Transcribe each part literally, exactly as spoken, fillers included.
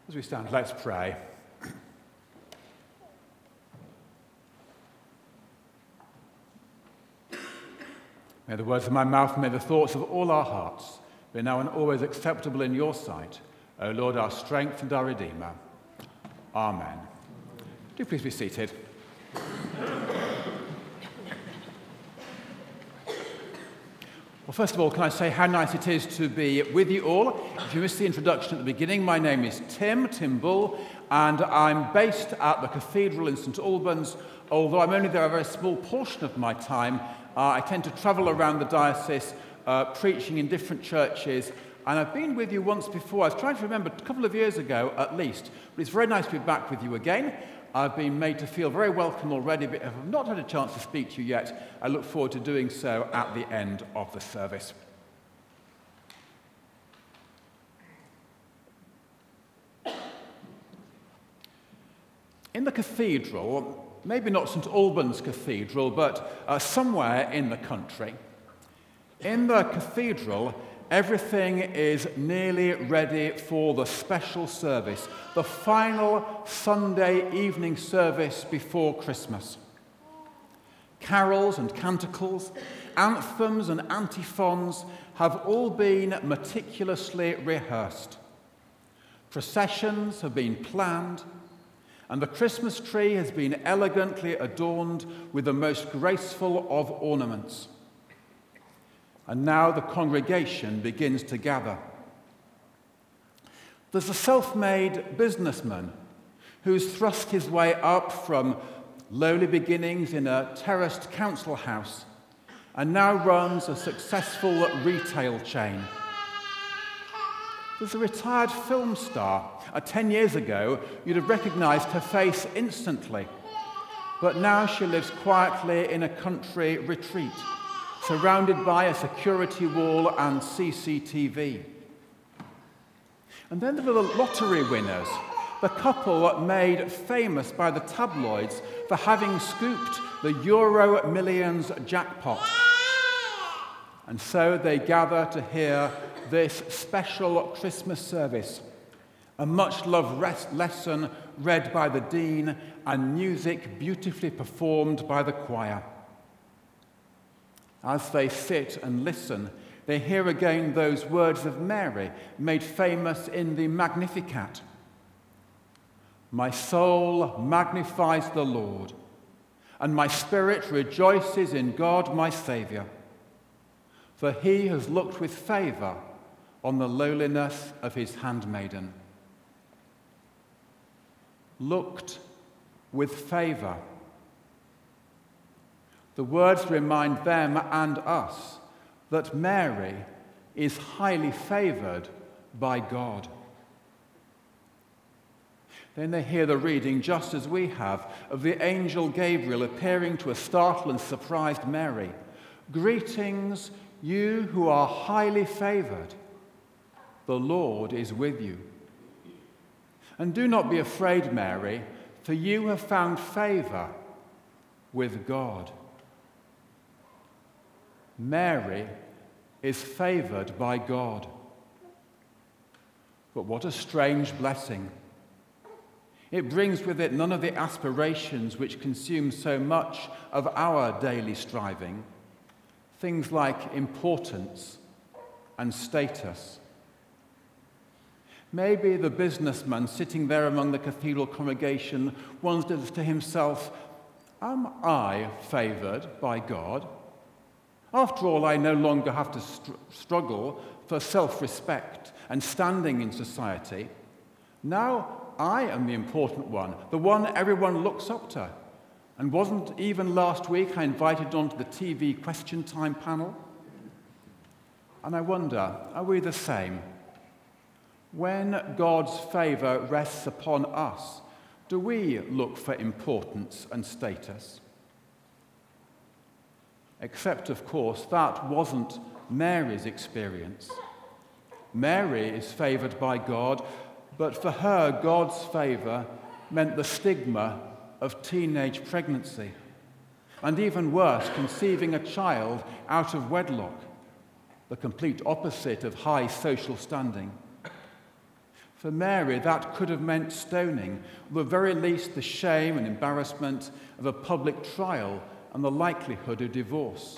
As we stand, let's pray. May the words of my mouth, may the thoughts of all our hearts be now and always acceptable in your sight, O Lord, our strength and our Redeemer. Amen. Do please be seated. Well, first of all, can I say how nice it is to be with you all. If you missed the introduction at the beginning, my name is Tim, Tim Bull, and I'm based at the Cathedral in St Albans. Although I'm only there a very small portion of my time, uh, I tend to travel around the diocese, uh, preaching in different churches, and I've been with you once before. I was trying to remember, a couple of years ago at least, but it's very nice to be back with you again. I've been made to feel very welcome already, but if I've not had a chance to speak to you yet, I look forward to doing so at the end of the service. In the cathedral, maybe not St Albans Cathedral, but uh, somewhere in the country, in the cathedral, everything is nearly ready for the special service, the final Sunday evening service before Christmas. Carols and canticles, anthems and antiphons have all been meticulously rehearsed. Processions have been planned, and the Christmas tree has been elegantly adorned with the most graceful of ornaments. And now the congregation begins to gather. There's a self-made businessman who's thrust his way up from lowly beginnings in a terraced council house and now runs a successful retail chain. There's a retired film star. Uh, ten years ago, you'd have recognized her face instantly. But now she lives quietly in a country retreat, surrounded by a security wall and C C T V. And then there were the lottery winners, the couple made famous by the tabloids for having scooped the Euro Millions jackpot. And so they gather to hear this special Christmas service, a much-loved lesson read by the Dean and music beautifully performed by the choir. As they sit and listen, they hear again those words of Mary, made famous in the Magnificat. My soul magnifies the Lord, and my spirit rejoices in God my Saviour, for he has looked with favour on the lowliness of his handmaiden. Looked with favour. The words remind them and us that Mary is highly favoured by God. Then they hear the reading, just as we have, of the angel Gabriel appearing to a startled and surprised Mary. Greetings, you who are highly favoured. The Lord is with you. And do not be afraid, Mary, for you have found favour with God. Mary is favoured by God. But what a strange blessing. It brings with it none of the aspirations which consume so much of our daily striving, things like importance and status. Maybe the businessman sitting there among the cathedral congregation wonders to himself, am I favoured by God? After all, I no longer have to str- struggle for self-respect and standing in society. Now I am the important one, the one everyone looks up to. And wasn't even last week I invited onto the T V Question Time panel? And I wonder, are we the same? When God's favour rests upon us, do we look for importance and status? Except, of course, that wasn't Mary's experience. Mary is favoured by God, but for her, God's favour meant the stigma of teenage pregnancy, and even worse, conceiving a child out of wedlock, the complete opposite of high social standing. For Mary, that could have meant stoning, or at the very least the shame and embarrassment of a public trial and the likelihood of divorce.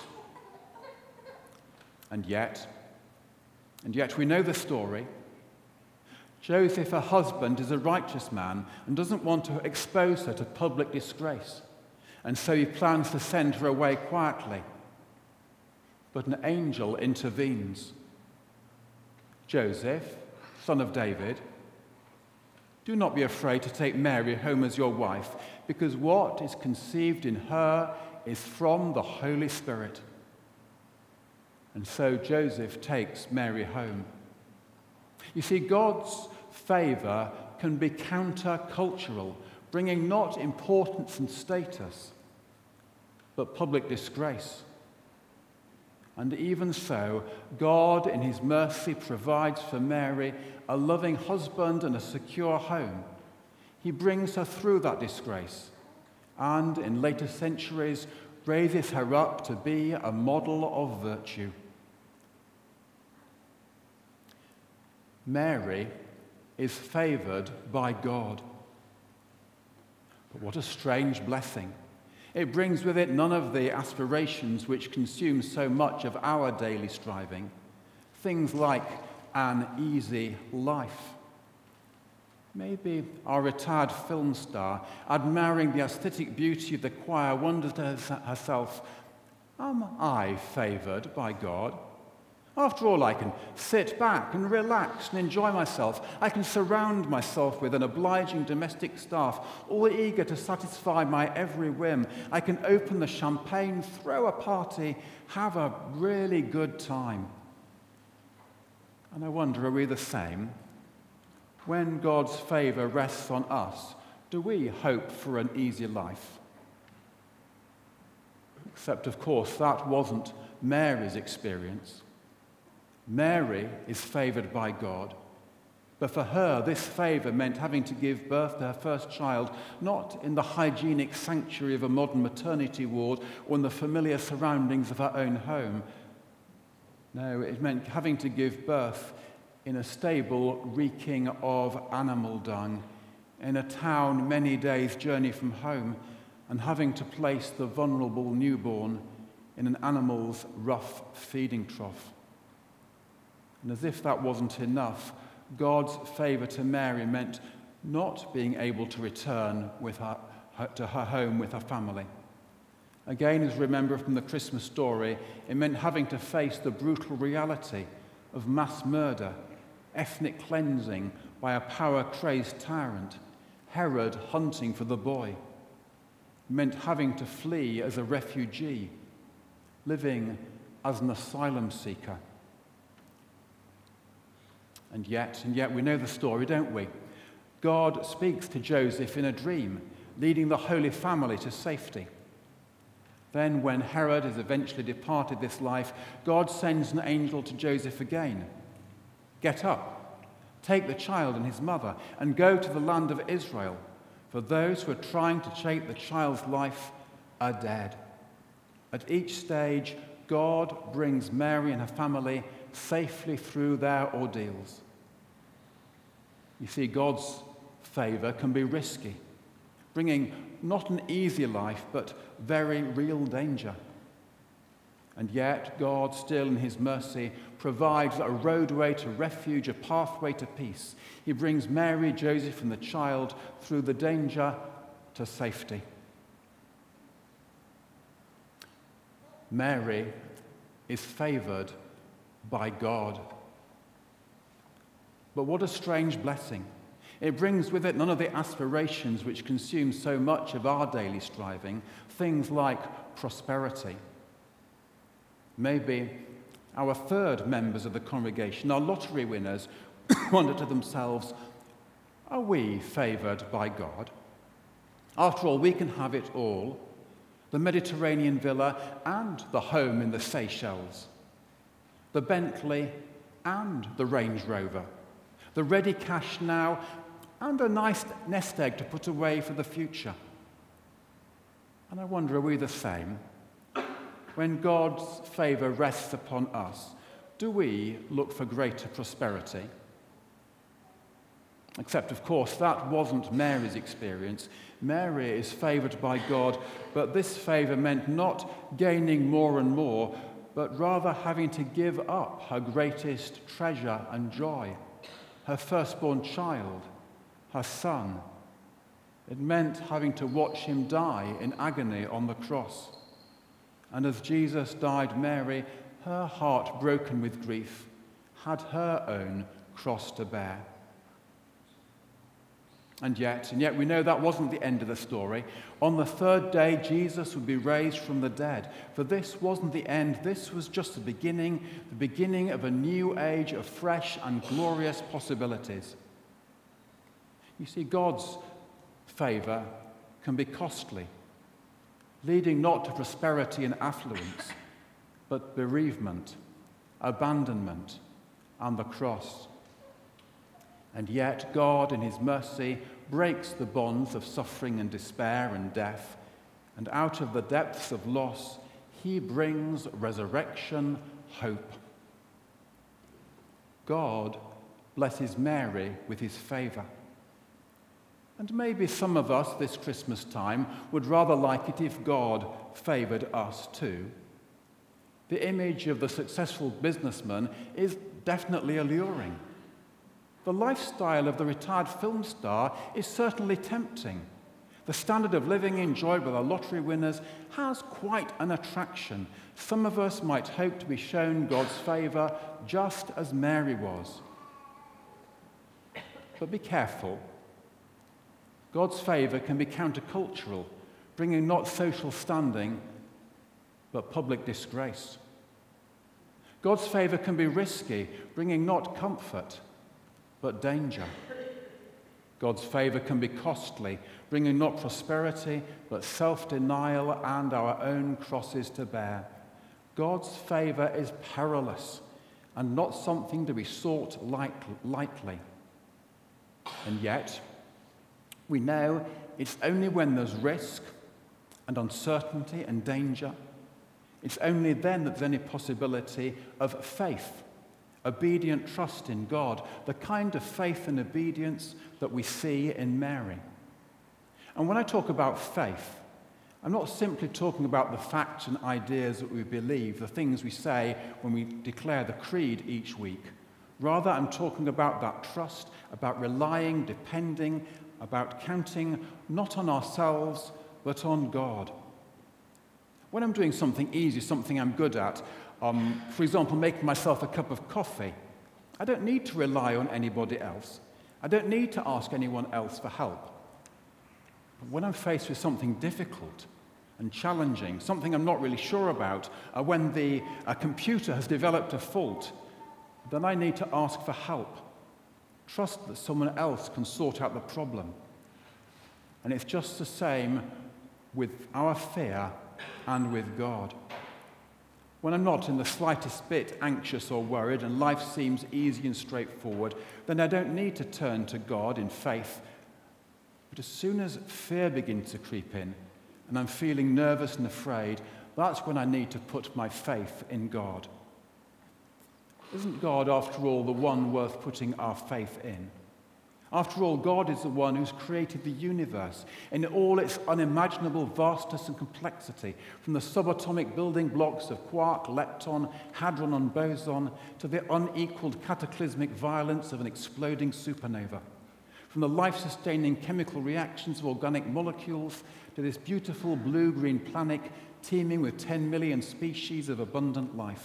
And yet, and yet we know the story. Joseph, her husband, is a righteous man and doesn't want to expose her to public disgrace, and so he plans to send her away quietly. But an angel intervenes. Joseph, son of David, do not be afraid to take Mary home as your wife, because what is conceived in her is from the Holy Spirit. And so Joseph takes Mary home. You see, God's favor can be counter-cultural, bringing not importance and status, but public disgrace. And even so, God in his mercy provides for Mary a loving husband and a secure home. He brings her through that disgrace and in later centuries raises her up to be a model of virtue. Mary is favored by God. But what a strange blessing. It brings with it none of the aspirations which consume so much of our daily striving. Things like an easy life. Maybe our retired film star, admiring the aesthetic beauty of the choir, wonders to herself, am I favored by God? After all, I can sit back and relax and enjoy myself. I can surround myself with an obliging domestic staff, all eager to satisfy my every whim. I can open the champagne, throw a party, have a really good time. And I wonder, are we the same? When God's favor rests on us, do we hope for an easy life? Except, of course, that wasn't Mary's experience. Mary is favored by God, but for her, this favor meant having to give birth to her first child, not in the hygienic sanctuary of a modern maternity ward or in the familiar surroundings of her own home. No, it meant having to give birth in a stable reeking of animal dung, in a town many days' journey from home, and having to place the vulnerable newborn in an animal's rough feeding trough. And as if that wasn't enough, God's favor to Mary meant not being able to return with her, her, to her home with her family. Again, as we remember from the Christmas story, it meant having to face the brutal reality of mass murder, ethnic cleansing by a power-crazed tyrant, Herod hunting for the boy. It meant having to flee as a refugee, living as an asylum seeker. And yet, and yet we know the story, don't we? God speaks to Joseph in a dream, leading the Holy Family to safety. Then, when Herod has eventually departed this life, God sends an angel to Joseph again. Get up, take the child and his mother, and go to the land of Israel, for those who are trying to take the child's life are dead. At each stage, God brings Mary and her family safely through their ordeals. You see, God's favor can be risky, bringing not an easy life, but very real danger. And yet, God, still in his mercy, provides a roadway to refuge, a pathway to peace. He brings Mary, Joseph, and the child through the danger to safety. Mary is favored by God. But what a strange blessing. It brings with it none of the aspirations which consume so much of our daily striving, things like prosperity. Maybe our third members of the congregation, our lottery winners, wonder to themselves, are we favored by God? After all, we can have it all, the Mediterranean villa and the home in the Seychelles, the Bentley and the Range Rover, the ready cash now and a nice nest egg to put away for the future. And I wonder, are we the same? When God's favor rests upon us, do we look for greater prosperity? Except, of course, that wasn't Mary's experience. Mary is favoured by God, but this favour meant not gaining more and more, but rather having to give up her greatest treasure and joy, her firstborn child, her son. It meant having to watch him die in agony on the cross. And as Jesus died, Mary, her heart broken with grief, had her own cross to bear. And yet, and yet we know that wasn't the end of the story. On the third day, Jesus would be raised from the dead. For this wasn't the end. This was just the beginning, the beginning of a new age of fresh and glorious possibilities. You see, God's favour can be costly, leading not to prosperity and affluence, but bereavement, abandonment, and the cross. And yet God, in his mercy, breaks the bonds of suffering and despair and death, and out of the depths of loss, he brings resurrection hope. God blesses Mary with his favour. And maybe some of us this Christmas time would rather like it if God favoured us too. The image of the successful businessman is definitely alluring. The lifestyle of the retired film star is certainly tempting. The standard of living enjoyed by the lottery winners has quite an attraction. Some of us might hope to be shown God's favour just as Mary was. But be careful. God's favour can be countercultural, bringing not social standing, but public disgrace. God's favour can be risky, bringing not comfort, but danger. God's favour can be costly, bringing not prosperity, but self-denial and our own crosses to bear. God's favour is perilous and not something to be sought lightly. And yet, we know it's only when there's risk and uncertainty and danger, it's only then that there's any possibility of faith, obedient trust in God, the kind of faith and obedience that we see in Mary. And when I talk about faith, I'm not simply talking about the facts and ideas that we believe, the things we say when we declare the creed each week. Rather, I'm talking about that trust, about relying, depending, about counting not on ourselves, but on God. When I'm doing something easy, something I'm good at, Um, for example, making myself a cup of coffee, I don't need to rely on anybody else. I don't need to ask anyone else for help. But when I'm faced with something difficult and challenging, something I'm not really sure about, uh, when the uh, computer has developed a fault, then I need to ask for help. Trust that someone else can sort out the problem. And it's just the same with our fear and with God. When I'm not in the slightest bit anxious or worried and life seems easy and straightforward, then I don't need to turn to God in faith. But as soon as fear begins to creep in and I'm feeling nervous and afraid, that's when I need to put my faith in God. Isn't God, after all, the one worth putting our faith in? After all, God is the one who's created the universe in all its unimaginable vastness and complexity, from the subatomic building blocks of quark, lepton, hadron, and boson, to the unequaled cataclysmic violence of an exploding supernova, from the life-sustaining chemical reactions of organic molecules to this beautiful blue-green planet teeming with ten million species of abundant life.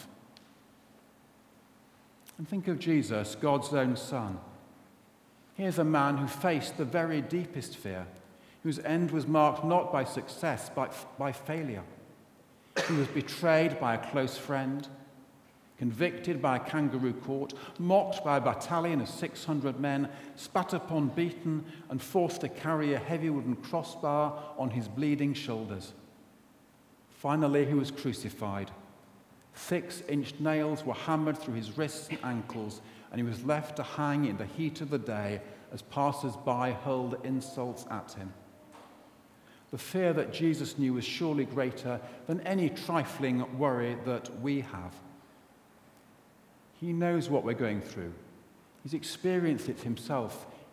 And think of Jesus, God's own Son. Here's a man who faced the very deepest fear, whose end was marked not by success, but by failure. He was betrayed by a close friend, convicted by a kangaroo court, mocked by a battalion of six hundred men, spat upon, beaten, and forced to carry a heavy wooden crossbar on his bleeding shoulders. Finally, he was crucified. Six-inch nails were hammered through his wrists and ankles, and he was left to hang in the heat of the day as passers-by hurled insults at him. The fear that Jesus knew was surely greater than any trifling worry that we have. He knows what we're going through. He's experienced it himself.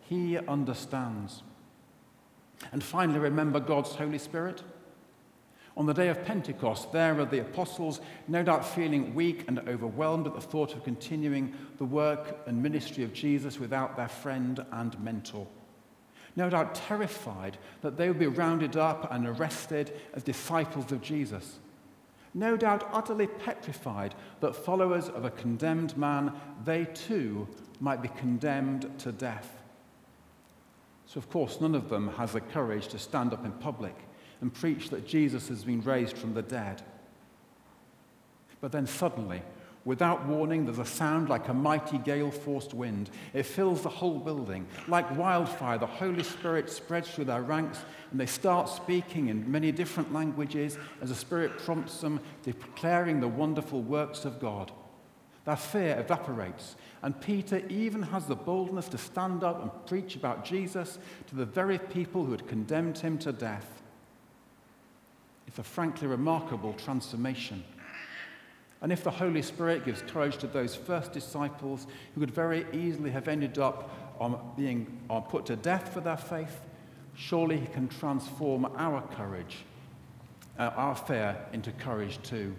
He understands. And finally, remember God's Holy Spirit. On the day of Pentecost, there are the apostles, no doubt feeling weak and overwhelmed at the thought of continuing the work and ministry of Jesus without their friend and mentor. No doubt terrified that they would be rounded up and arrested as disciples of Jesus. No doubt utterly petrified that followers of a condemned man, they too might be condemned to death. So, of course, none of them has the courage to stand up in public and preach that Jesus has been raised from the dead. But then suddenly, without warning, there's a sound like a mighty gale-forced wind. It fills the whole building. Like wildfire, the Holy Spirit spreads through their ranks, and they start speaking in many different languages as the Spirit prompts them, declaring the wonderful works of God. Their fear evaporates, and Peter even has the boldness to stand up and preach about Jesus to the very people who had condemned him to death. It's a frankly remarkable transformation. And if the Holy Spirit gives courage to those first disciples who could very easily have ended up on being on put to death for their faith, surely he can transform our courage, uh, our fear, into courage too.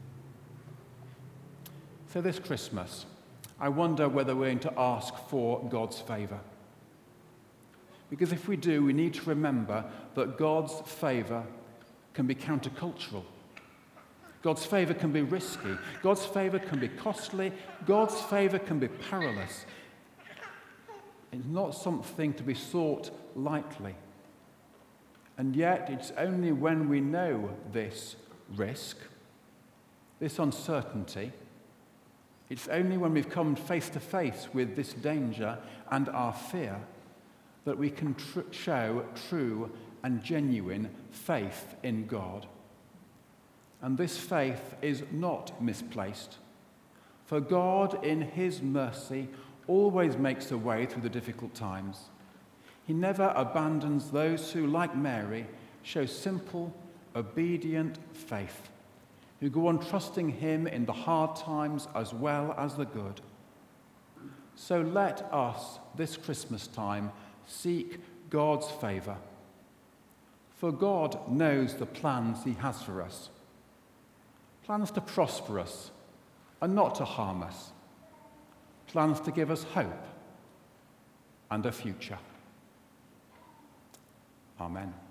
So this Christmas, I wonder whether we're going to ask for God's favour. Because if we do, we need to remember that God's favour can be countercultural. God's favour can be risky. God's favour can be costly. God's favour can be perilous. It's not something to be sought lightly. And yet, it's only when we know this risk, this uncertainty, it's only when we've come face to face with this danger and our fear that we can tr- show true and genuine faith in God. And this faith is not misplaced, for God, in his mercy, always makes a way through the difficult times. He never abandons those who, like Mary, show simple, obedient faith, who go on trusting him in the hard times as well as the good. So let us, this Christmas time, seek God's favour. For God knows the plans he has for us. Plans to prosper us and not to harm us. Plans to give us hope and a future. Amen.